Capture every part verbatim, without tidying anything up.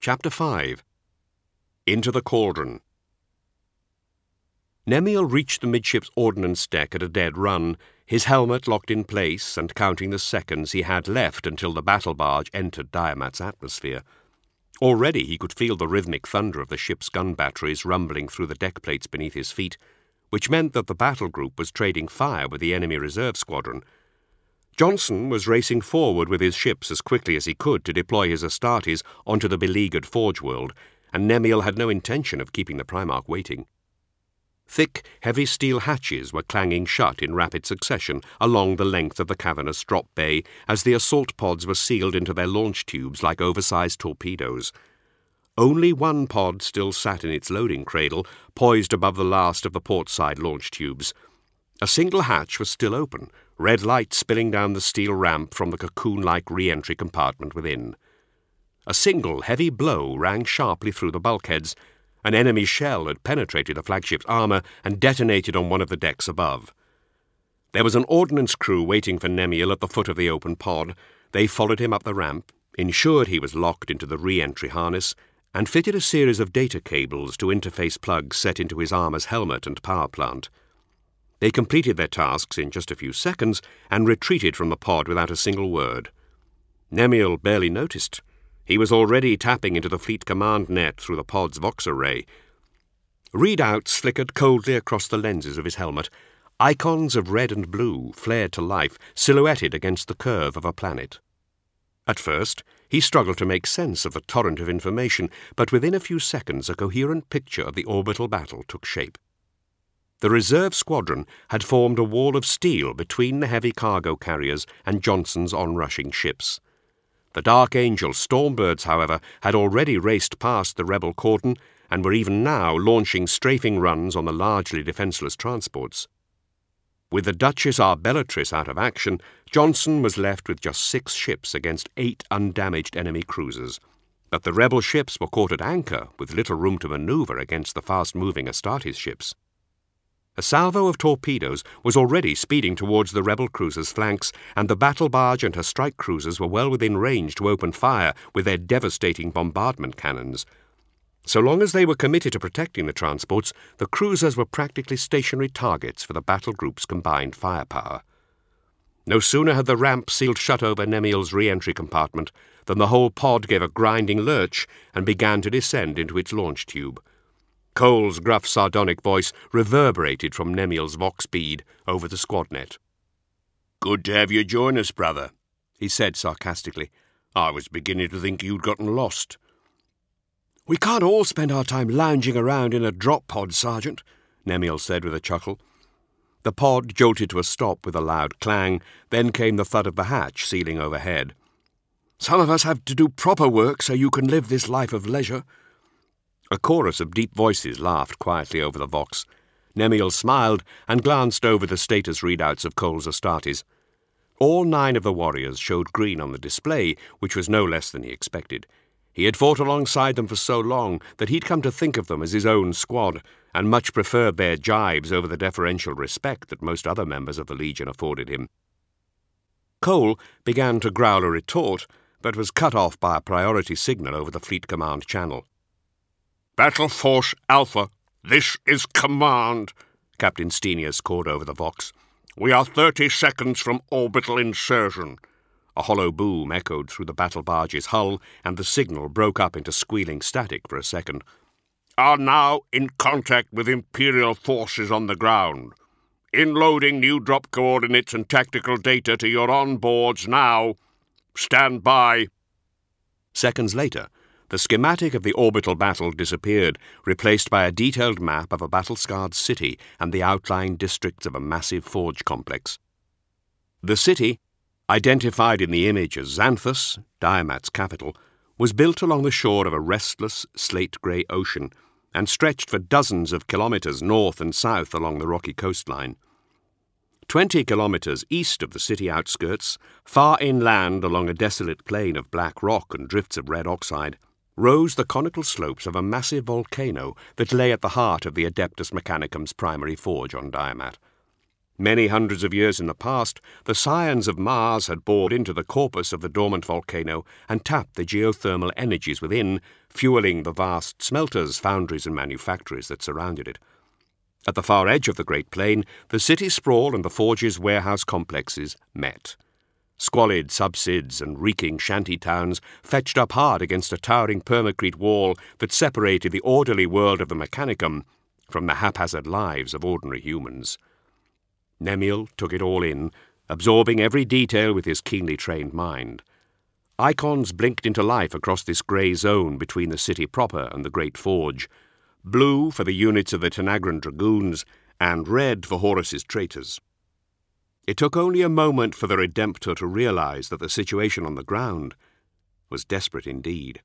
Chapter five. Into the Cauldron. Nemiel reached the midships ordnance deck at a dead run, his helmet locked in place and counting the seconds he had left until the battle barge entered Diamat's atmosphere. Already he could feel the rhythmic thunder of the ship's gun batteries rumbling through the deck plates beneath his feet, which meant that the battle group was trading fire with the enemy reserve squadron. Johnson was racing forward with his ships as quickly as he could to deploy his Astartes onto the beleaguered Forge World, and Nemiel had no intention of keeping the Primarch waiting. Thick, heavy steel hatches were clanging shut in rapid succession along the length of the cavernous drop bay as the assault pods were sealed into their launch tubes like oversized torpedoes. Only one pod still sat in its loading cradle, poised above the last of the port-side launch tubes. A single hatch was still open, red light spilling down the steel ramp from the cocoon-like re-entry compartment within. A single heavy blow rang sharply through the bulkheads. An enemy shell had penetrated the flagship's armour and detonated on one of the decks above. There was an ordnance crew waiting for Nemiel at the foot of the open pod. They followed him up the ramp, ensured he was locked into the re-entry harness, and fitted a series of data cables to interface plugs set into his armour's helmet and power plant. They completed their tasks in just a few seconds and retreated from the pod without a single word. Nemiel barely noticed. He was already tapping into the fleet command net through the pod's Vox array. Readouts flickered coldly across the lenses of his helmet. Icons of red and blue flared to life, silhouetted against the curve of a planet. At first, he struggled to make sense of the torrent of information, but within a few seconds a coherent picture of the orbital battle took shape. The reserve squadron had formed a wall of steel between the heavy cargo carriers and Johnson's onrushing ships. The Dark Angel Stormbirds, however, had already raced past the rebel cordon and were even now launching strafing runs on the largely defenceless transports. With the Duchess Arbellatrix out of action, Johnson was left with just six ships against eight undamaged enemy cruisers. But the rebel ships were caught at anchor, with little room to manoeuvre against the fast-moving Astartes ships. A salvo of torpedoes was already speeding towards the rebel cruiser's flanks, and the battle barge and her strike cruisers were well within range to open fire with their devastating bombardment cannons. So long as they were committed to protecting the transports, the cruisers were practically stationary targets for the battle group's combined firepower. No sooner had the ramp sealed shut over Nemiel's re-entry compartment than the whole pod gave a grinding lurch and began to descend into its launch tube. Cole's gruff, sardonic voice reverberated from Nemiel's Vox bead over the squadnet. "Good to have you join us, brother," he said sarcastically. "I was beginning to think you'd gotten lost." "We can't all spend our time lounging around in a drop pod, Sergeant," Nemiel said with a chuckle. The pod jolted to a stop with a loud clang, then came the thud of the hatch sealing overhead. "Some of us have to do proper work so you can live this life of leisure." A chorus of deep voices laughed quietly over the Vox. Nemiel smiled and glanced over the status readouts of Cole's Astartes. All nine of the warriors showed green on the display, which was no less than he expected. He had fought alongside them for so long that he'd come to think of them as his own squad, and much preferred their jibes over the deferential respect that most other members of the Legion afforded him. Cole began to growl a retort, but was cut off by a priority signal over the Fleet Command channel. "Battle Force Alpha, this is command," Captain Stenius called over the Vox. "We are thirty seconds from orbital insertion." A hollow boom echoed through the battle barge's hull, and the signal broke up into squealing static for a second. "Are now in contact with Imperial forces on the ground. Inloading new drop coordinates and tactical data to your onboards now. Stand by." Seconds later, the schematic of the orbital battle disappeared, replaced by a detailed map of a battle-scarred city and the outlying districts of a massive forge complex. The city, identified in the image as Xanthus, Diamat's capital, was built along the shore of a restless, slate-grey ocean and stretched for dozens of kilometres north and south along the rocky coastline. Twenty kilometres east of the city outskirts, far inland along a desolate plain of black rock and drifts of red oxide, rose the conical slopes of a massive volcano that lay at the heart of the Adeptus Mechanicum's primary forge on Diamat. Many hundreds of years in the past, the scions of Mars had bored into the corpus of the dormant volcano and tapped the geothermal energies within, fueling the vast smelters, foundries and manufactories that surrounded it. At the far edge of the Great Plain, the city sprawl and the forges' warehouse complexes met. Squalid subsids and reeking shanty towns fetched up hard against a towering permacrete wall that separated the orderly world of the Mechanicum from the haphazard lives of ordinary humans. Nemiel took it all in, absorbing every detail with his keenly trained mind. Icons blinked into life across this grey zone between the city proper and the Great Forge, blue for the units of the Tanagran Dragoons, and red for Horus's traitors. It took only a moment for the Redemptor to realize that the situation on the ground was desperate indeed.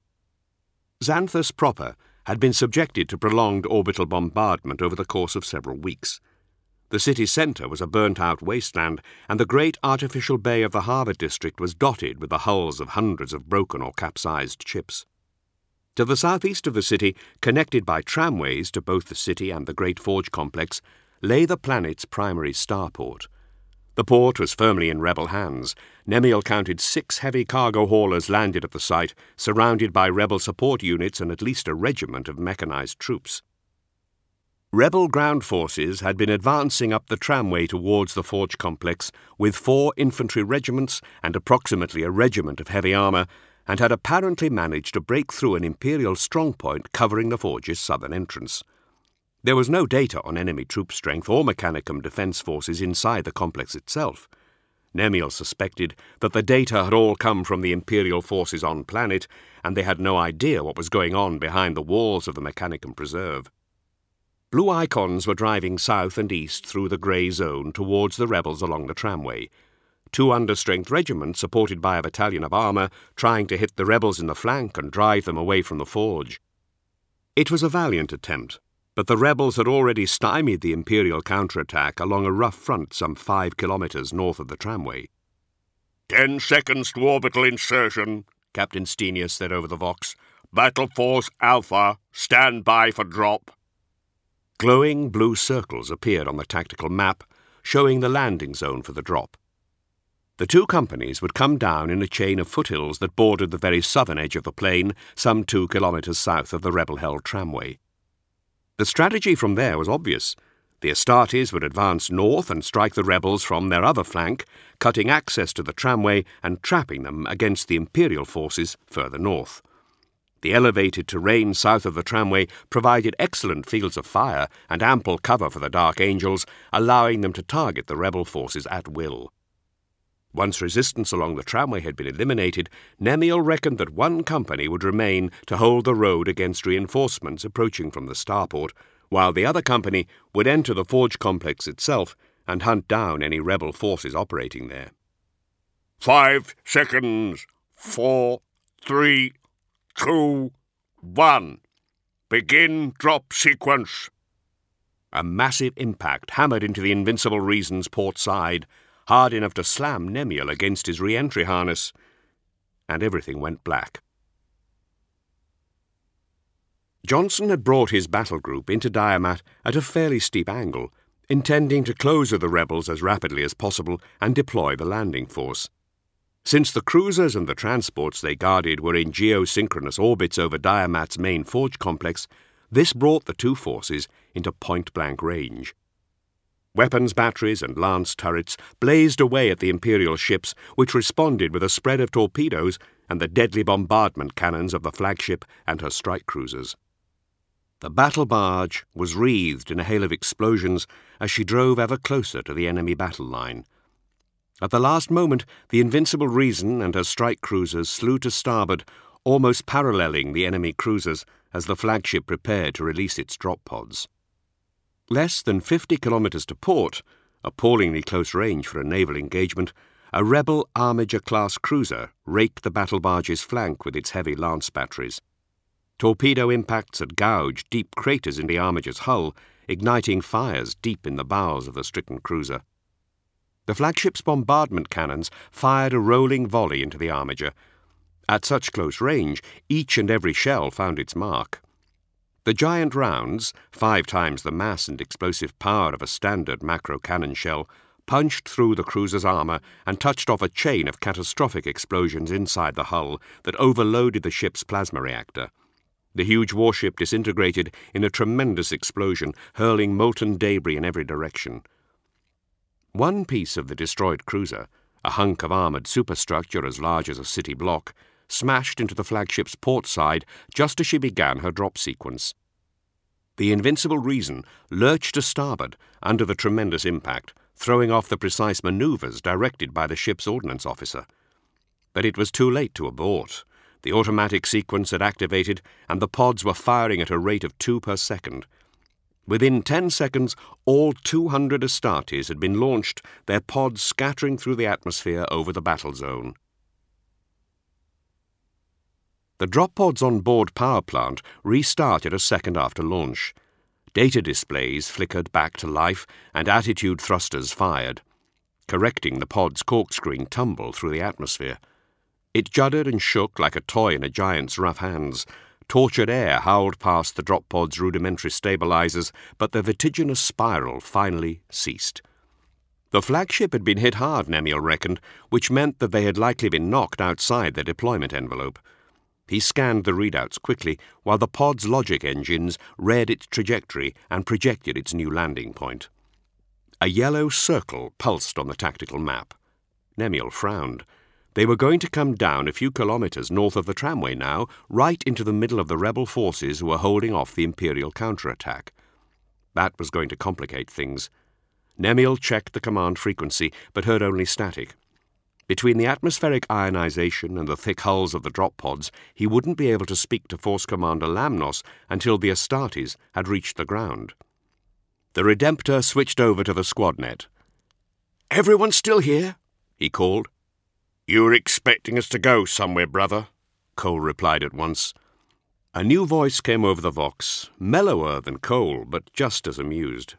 Xanthus proper had been subjected to prolonged orbital bombardment over the course of several weeks. The city centre was a burnt-out wasteland, and the great artificial bay of the harbour district was dotted with the hulls of hundreds of broken or capsized ships. To the southeast of the city, connected by tramways to both the city and the Great Forge complex, lay the planet's primary starport. The port was firmly in rebel hands. Nemiel counted six heavy cargo haulers landed at the site, surrounded by rebel support units and at least a regiment of mechanized troops. Rebel ground forces had been advancing up the tramway towards the forge complex with four infantry regiments and approximately a regiment of heavy armour, and had apparently managed to break through an Imperial strongpoint covering the forge's southern entrance. There was no data on enemy troop strength or Mechanicum defence forces inside the complex itself. Nemiel suspected that the data had all come from the Imperial forces on planet, and they had no idea what was going on behind the walls of the Mechanicum Preserve. Blue icons were driving south and east through the grey zone towards the rebels along the tramway. Two understrength regiments, supported by a battalion of armour, trying to hit the rebels in the flank and drive them away from the forge. It was a valiant attempt, but the rebels had already stymied the Imperial counterattack along a rough front some five kilometres north of the tramway. Ten seconds to orbital insertion, Captain Stenius said over the Vox. Battle Force Alpha, stand by for drop. Glowing blue circles appeared on the tactical map, showing the landing zone for the drop. The two companies would come down in a chain of foothills that bordered the very southern edge of the plain, some two kilometres south of the rebel-held tramway. The strategy from there was obvious. The Astartes would advance north and strike the rebels from their other flank, cutting access to the tramway and trapping them against the Imperial forces further north. The elevated terrain south of the tramway provided excellent fields of fire and ample cover for the Dark Angels, allowing them to target the rebel forces at will. Once resistance along the tramway had been eliminated, Nemiel reckoned that one company would remain to hold the road against reinforcements approaching from the starport, while the other company would enter the forge complex itself and hunt down any rebel forces operating there. Five seconds. Four, three, two, one. Begin drop sequence. A massive impact hammered into the Invincible Reason's port side, hard enough to slam Nemiel against his re-entry harness, and everything went black. Johnson had brought his battle group into Diamat at a fairly steep angle, intending to close with the rebels as rapidly as possible and deploy the landing force. Since the cruisers and the transports they guarded were in geosynchronous orbits over Diamat's main forge complex, this brought the two forces into point-blank range. Weapons batteries and lance turrets blazed away at the Imperial ships, which responded with a spread of torpedoes and the deadly bombardment cannons of the flagship and her strike cruisers. The battle barge was wreathed in a hail of explosions as she drove ever closer to the enemy battle line. At the last moment, the Invincible Reason and her strike cruisers slew to starboard, almost paralleling the enemy cruisers as the flagship prepared to release its drop pods. Less than fifty kilometres to port, appallingly close range for a naval engagement, a rebel Armiger-class cruiser raked the battle barge's flank with its heavy lance batteries. Torpedo impacts had gouged deep craters in the Armiger's hull, igniting fires deep in the bowels of the stricken cruiser. The flagship's bombardment cannons fired a rolling volley into the Armiger. At such close range, each and every shell found its mark. The giant rounds, five times the mass and explosive power of a standard macro cannon shell, punched through the cruiser's armour and touched off a chain of catastrophic explosions inside the hull that overloaded the ship's plasma reactor. The huge warship disintegrated in a tremendous explosion, hurling molten debris in every direction. One piece of the destroyed cruiser, a hunk of armoured superstructure as large as a city block, smashed into the flagship's port side just as she began her drop sequence. The Invincible Reason lurched to starboard under the tremendous impact, throwing off the precise manoeuvres directed by the ship's ordnance officer. But it was too late to abort. The automatic sequence had activated, and the pods were firing at a rate of two per second. Within ten seconds, all two hundred Astartes had been launched, their pods scattering through the atmosphere over the battle zone. The drop pods on board power plant restarted a second after launch. Data displays flickered back to life, and attitude thrusters fired, correcting the pod's corkscrewing tumble through the atmosphere. It juddered and shook like a toy in a giant's rough hands. Tortured air howled past the drop pod's rudimentary stabilizers, but the vertiginous spiral finally ceased. The flagship had been hit hard, Nemiel reckoned, which meant that they had likely been knocked outside their deployment envelope. He scanned the readouts quickly, while the pod's logic engines read its trajectory and projected its new landing point. A yellow circle pulsed on the tactical map. Nemiel frowned. They were going to come down a few kilometres north of the tramway now, right into the middle of the rebel forces who were holding off the Imperial counterattack. That was going to complicate things. Nemiel checked the command frequency, but heard only static. Between the atmospheric ionization and the thick hulls of the drop pods, he wouldn't be able to speak to Force Commander Lamnos until the Astartes had reached the ground. The Redemptor switched over to the squad net. "Everyone still here?" he called. "You were expecting us to go somewhere, brother," Cole replied at once. A new voice came over the Vox, mellower than Cole, but just as amused.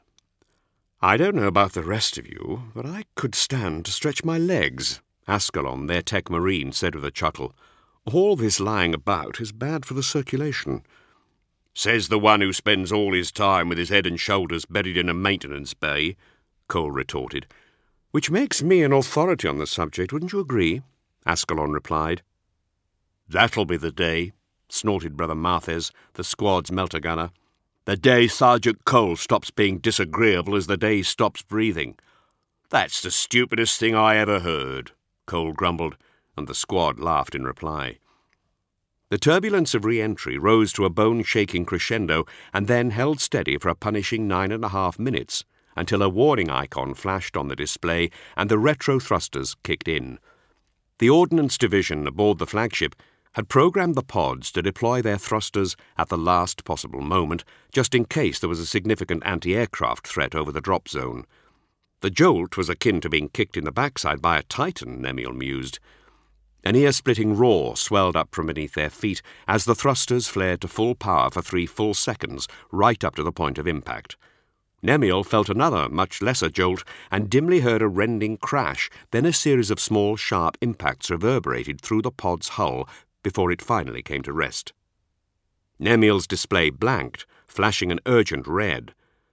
"I don't know about the rest of you, but I could stand to stretch my legs," Ascalon, their tech marine, said with a chuckle. "All this lying about is bad for the circulation." "Says the one who spends all his time with his head and shoulders buried in a maintenance bay," Cole retorted. "Which makes me an authority on the subject, wouldn't you agree?" Ascalon replied. "That'll be the day," snorted Brother Marthes, the squad's melter gunner. "The day Sergeant Cole stops being disagreeable is the day he stops breathing." "That's the stupidest thing I ever heard," Cole grumbled, and the squad laughed in reply. The turbulence of re-entry rose to a bone-shaking crescendo and then held steady for a punishing nine and a half minutes, until a warning icon flashed on the display and the retro thrusters kicked in. The Ordnance Division aboard the flagship had programmed the pods to deploy their thrusters at the last possible moment, just in case there was a significant anti-aircraft threat over the drop zone. The jolt was akin to being kicked in the backside by a titan, Nemiel mused. An ear-splitting roar swelled up from beneath their feet as the thrusters flared to full power for three full seconds, right up to the point of impact. Nemiel felt another, much lesser jolt and dimly heard a rending crash, then a series of small, sharp impacts reverberated through the pod's hull before it finally came to rest. Nemiel's display blanked, flashing an urgent red.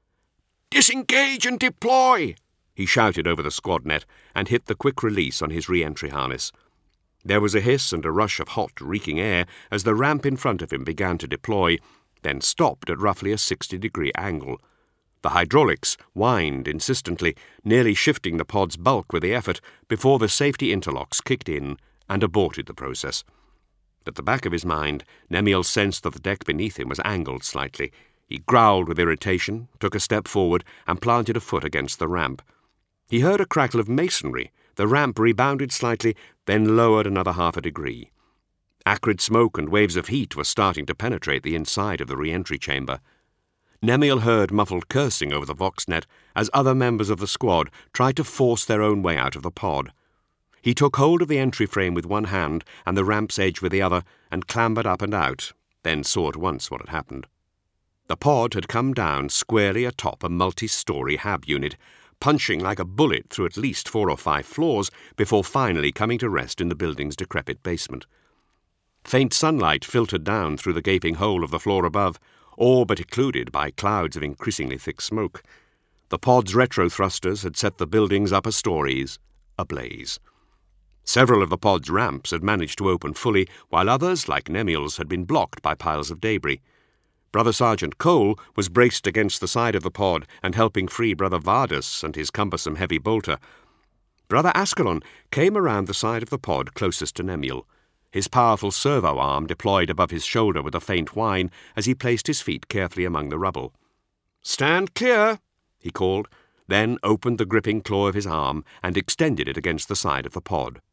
"Disengage and deploy!" he shouted over the squad net and hit the quick release on his re-entry harness. There was a hiss and a rush of hot, reeking air as the ramp in front of him began to deploy, then stopped at roughly a sixty-degree angle. The hydraulics whined insistently, nearly shifting the pod's bulk with the effort before the safety interlocks kicked in and aborted the process. At the back of his mind, Nemiel sensed that the deck beneath him was angled slightly. He growled with irritation, took a step forward, and planted a foot against the ramp. He heard a crackle of masonry. The ramp rebounded slightly, then lowered another half a degree. Acrid smoke and waves of heat were starting to penetrate the inside of the re-entry chamber. Nemiel heard muffled cursing over the Voxnet as other members of the squad tried to force their own way out of the pod. He took hold of the entry frame with one hand and the ramp's edge with the other and clambered up and out, then saw at once what had happened. The pod had come down squarely atop a multi-story hab unit, punching like a bullet through at least four or five floors before finally coming to rest in the building's decrepit basement. Faint sunlight filtered down through the gaping hole of the floor above, all but occluded by clouds of increasingly thick smoke. The pod's retro thrusters had set the building's upper stories ablaze. Several of the pod's ramps had managed to open fully, while others, like Nemiel's, had been blocked by piles of debris. Brother Sergeant Cole was braced against the side of the pod and helping free Brother Vardus and his cumbersome heavy bolter. Brother Ascalon came around the side of the pod closest to Nemiel, his powerful servo arm deployed above his shoulder with a faint whine as he placed his feet carefully among the rubble. "Stand clear," he called, then opened the gripping claw of his arm and extended it against the side of the pod.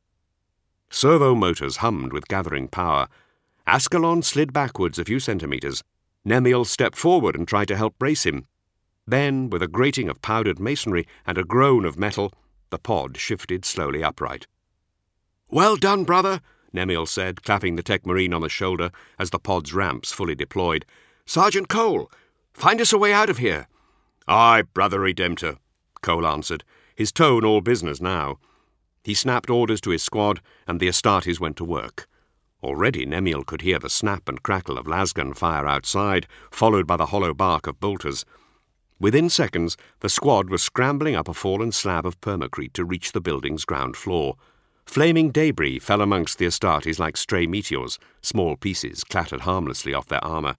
Servo motors hummed with gathering power. Ascalon slid backwards a few centimetres. Nemiel stepped forward and tried to help brace him. Then, with a grating of powdered masonry and a groan of metal, the pod shifted slowly upright. "Well done, brother," Nemiel said, clapping the tech marine on the shoulder as the pod's ramps fully deployed. "Sergeant Cole, find us a way out of here." "Aye, Brother Redemptor," Cole answered, his tone all business now. He snapped orders to his squad, and the Astartes went to work. Already Nemiel could hear the snap and crackle of lasgun fire outside, followed by the hollow bark of bolters. Within seconds, the squad was scrambling up a fallen slab of permacrete to reach the building's ground floor. Flaming debris fell amongst the Astartes like stray meteors. Small pieces clattered harmlessly off their armour.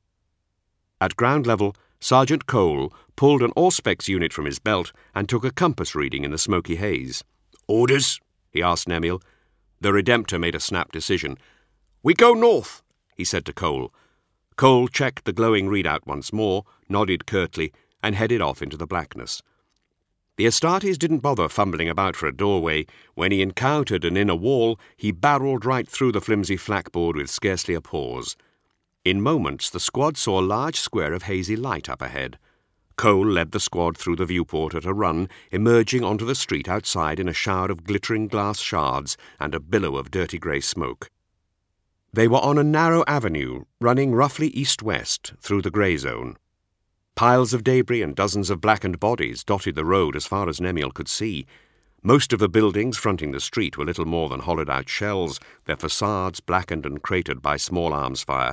At ground level, Sergeant Cole pulled an Auspex unit from his belt and took a compass reading in the smoky haze. "Orders?" he asked Nemiel. The Redemptor made a snap decision. "We go north," he said to Cole. Cole checked the glowing readout once more, nodded curtly, and headed off into the blackness. The Astartes didn't bother fumbling about for a doorway. When he encountered an inner wall, he barreled right through the flimsy flakboard with scarcely a pause. In moments, the squad saw a large square of hazy light up ahead. Cole led the squad through the viewport at a run, emerging onto the street outside in a shower of glittering glass shards and a billow of dirty grey smoke. They were on a narrow avenue, running roughly east-west through the grey zone. Piles of debris and dozens of blackened bodies dotted the road as far as Nemiel could see. Most of the buildings fronting the street were little more than hollowed-out shells, their facades blackened and cratered by small arms fire.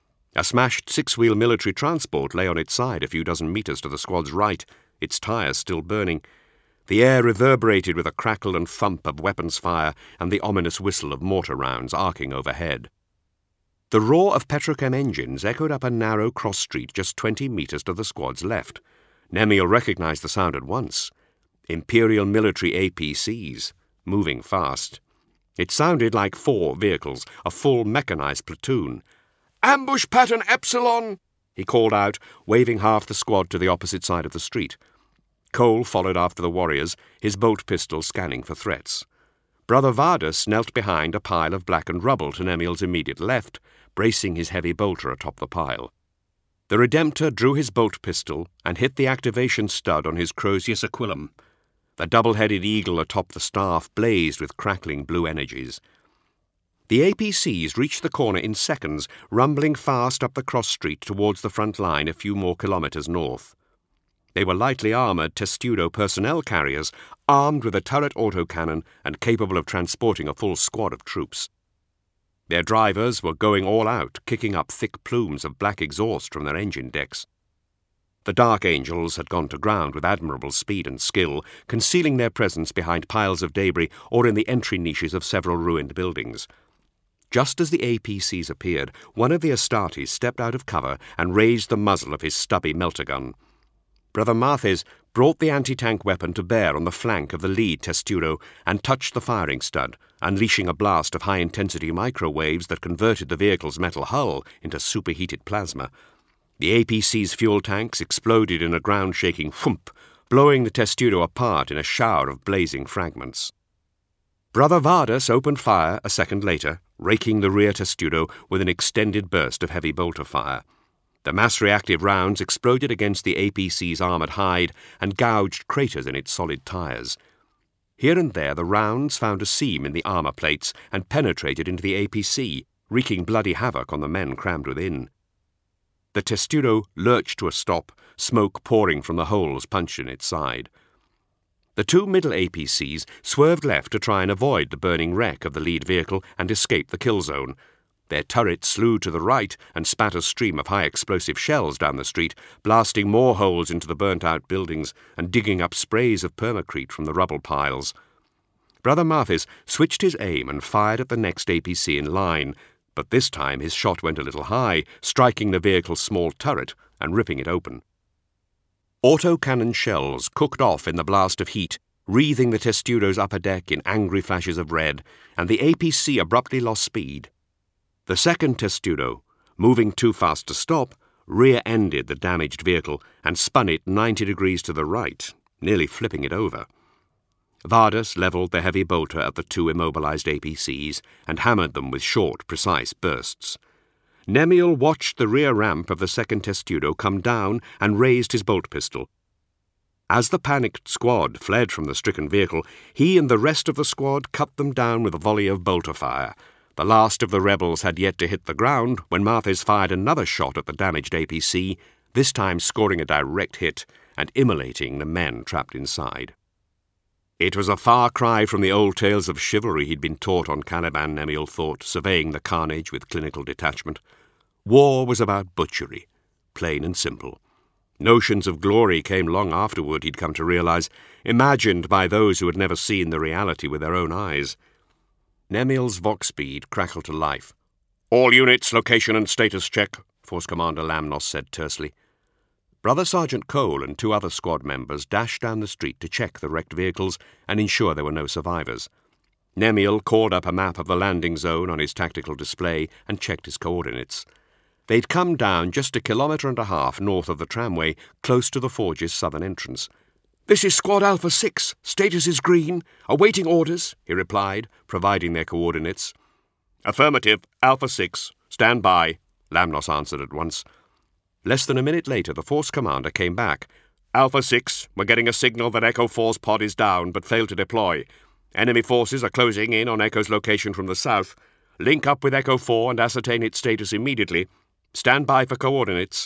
A smashed six-wheel military transport lay on its side a few dozen metres to the squad's right, its tyres still burning. The air reverberated with a crackle and thump of weapons fire and the ominous whistle of mortar rounds arcing overhead. The roar of Petrochem engines echoed up a narrow cross-street just twenty metres to the squad's left. Nemiel recognised the sound at once. Imperial military A P Cs, moving fast. It sounded like four vehicles, a full mechanised platoon. "Ambush pattern Epsilon!" he called out, waving half the squad to the opposite side of the street. Cole followed after the warriors, his bolt pistol scanning for threats. Brother Vardus knelt behind a pile of blackened rubble to Nemiel's immediate left, bracing his heavy bolter atop the pile. The Redemptor drew his bolt pistol and hit the activation stud on his Crozius Aquilum. The double-headed eagle atop the staff blazed with crackling blue energies. The A P Cs reached the corner in seconds, rumbling fast up the cross-street towards the front line a few more kilometres north. They were lightly armoured Testudo personnel carriers, armed with a turret autocannon and capable of transporting a full squad of troops. Their drivers were going all out, kicking up thick plumes of black exhaust from their engine decks. The Dark Angels had gone to ground with admirable speed and skill, concealing their presence behind piles of debris or in the entry niches of several ruined buildings. Just as the A P Cs appeared, one of the Astartes stepped out of cover and raised the muzzle of his stubby melter gun. Brother Marthes brought the anti-tank weapon to bear on the flank of the lead Testudo and touched the firing stud, unleashing a blast of high-intensity microwaves that converted the vehicle's metal hull into superheated plasma. The A P C's fuel tanks exploded in a ground-shaking whoomp, blowing the Testudo apart in a shower of blazing fragments. Brother Vardus opened fire a second later, raking the rear Testudo with an extended burst of heavy bolter fire. The mass-reactive rounds exploded against the A P C's armoured hide and gouged craters in its solid tyres. Here and there the rounds found a seam in the armour plates and penetrated into the A P C, wreaking bloody havoc on the men crammed within. The Testudo lurched to a stop, smoke pouring from the holes punched in its side. The two middle A P Cs swerved left to try and avoid the burning wreck of the lead vehicle and escape the kill zone. Their turret slew to the right and spat a stream of high-explosive shells down the street, blasting more holes into the burnt-out buildings and digging up sprays of permacrete from the rubble piles. Brother Mathis switched his aim and fired at the next A P C in line, but this time his shot went a little high, striking the vehicle's small turret and ripping it open. Autocannon shells cooked off in the blast of heat, wreathing the Testudo's upper deck in angry flashes of red, and the A P C abruptly lost speed. The second Testudo, moving too fast to stop, rear-ended the damaged vehicle and spun it ninety degrees to the right, nearly flipping it over. Vardus levelled the heavy bolter at the two immobilized A P Cs and hammered them with short, precise bursts. Nemiel watched the rear ramp of the second Testudo come down and raised his bolt pistol. As the panicked squad fled from the stricken vehicle, he and the rest of the squad cut them down with a volley of bolter fire. The last of the rebels had yet to hit the ground when Mathis fired another shot at the damaged A P C, this time scoring a direct hit and immolating the men trapped inside. It was a far cry from the old tales of chivalry he'd been taught on Caliban, Nemiel thought, surveying the carnage with clinical detachment. War was about butchery, plain and simple. Notions of glory came long afterward, he'd come to realize, imagined by those who had never seen the reality with their own eyes. Nemiel's vox bead crackled to life. "All units, location and status check," Force Commander Lamnos said tersely. Brother Sergeant Cole and two other squad members dashed down the street to check the wrecked vehicles and ensure there were no survivors. Nemiel called up a map of the landing zone on his tactical display and checked his coordinates. They'd come down just a kilometre and a half north of the tramway, close to the forge's southern entrance. "This is Squad Alpha six. Status is green. Awaiting orders," he replied, providing their coordinates. "Affirmative. Alpha six. Stand by," Lamnos answered at once. Less than a minute later, the Force commander came back. "Alpha six, we're getting a signal that Echo four's pod is down, but failed to deploy. Enemy forces are closing in on Echo's location from the south. Link up with Echo four and ascertain its status immediately. Stand by for coordinates."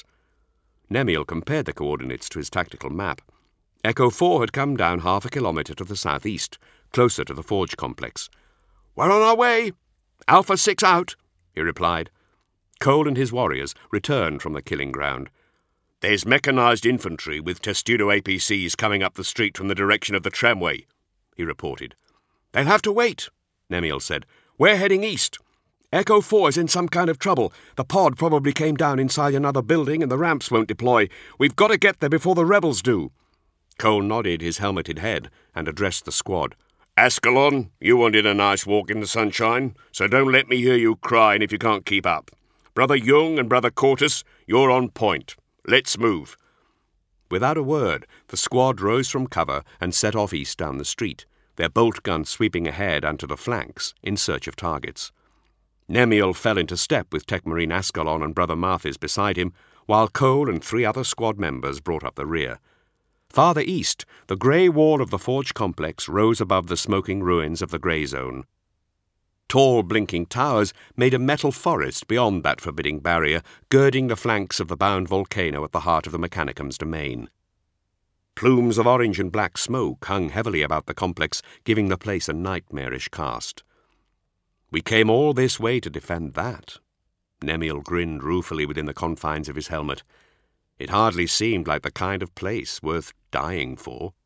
Nemiel compared the coordinates to his tactical map. Echo four had come down half a kilometre to the southeast, closer to the forge complex. "We're on our way. Alpha six out," he replied. Cole and his warriors returned from the killing ground. "There's mechanized infantry with Testudo A P Cs coming up the street from the direction of the tramway," he reported. "They'll have to wait," Nemiel said. "We're heading east. Echo four is in some kind of trouble. The pod probably came down inside another building and the ramps won't deploy. We've got to get there before the rebels do." Cole nodded his helmeted head and addressed the squad. "Ascalon, you wanted a nice walk in the sunshine, so don't let me hear you crying if you can't keep up. Brother Jung and Brother Cortus, you're on point. Let's move." Without a word, the squad rose from cover and set off east down the street, their bolt guns sweeping ahead and to the flanks in search of targets. Nemiel fell into step with Techmarine Ascalon and Brother Mathis beside him, while Cole and three other squad members brought up the rear. Farther east, the grey wall of the forge complex rose above the smoking ruins of the grey zone. Tall, blinking towers made a metal forest beyond that forbidding barrier, girding the flanks of the bound volcano at the heart of the Mechanicum's domain. Plumes of orange and black smoke hung heavily about the complex, giving the place a nightmarish cast. "We came all this way to defend that." Nemiel grinned ruefully within the confines of his helmet. It hardly seemed like the kind of place worth dying for.